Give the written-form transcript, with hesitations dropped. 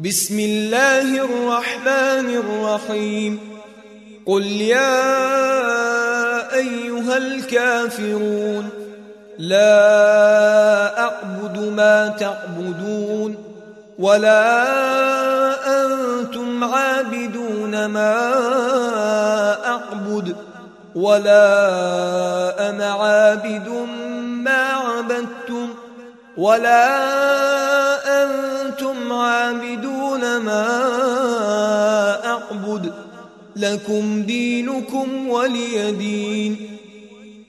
بسم الله الرحمن الرحيم قل يا أيها الكافرون لا أعبد ما تعبدون ولا أنتم عابدون ما أعبد ولا أنا عابد ما عبدتم ولا أنتم عابدون ما أعبد لكم دينكم ولي دين.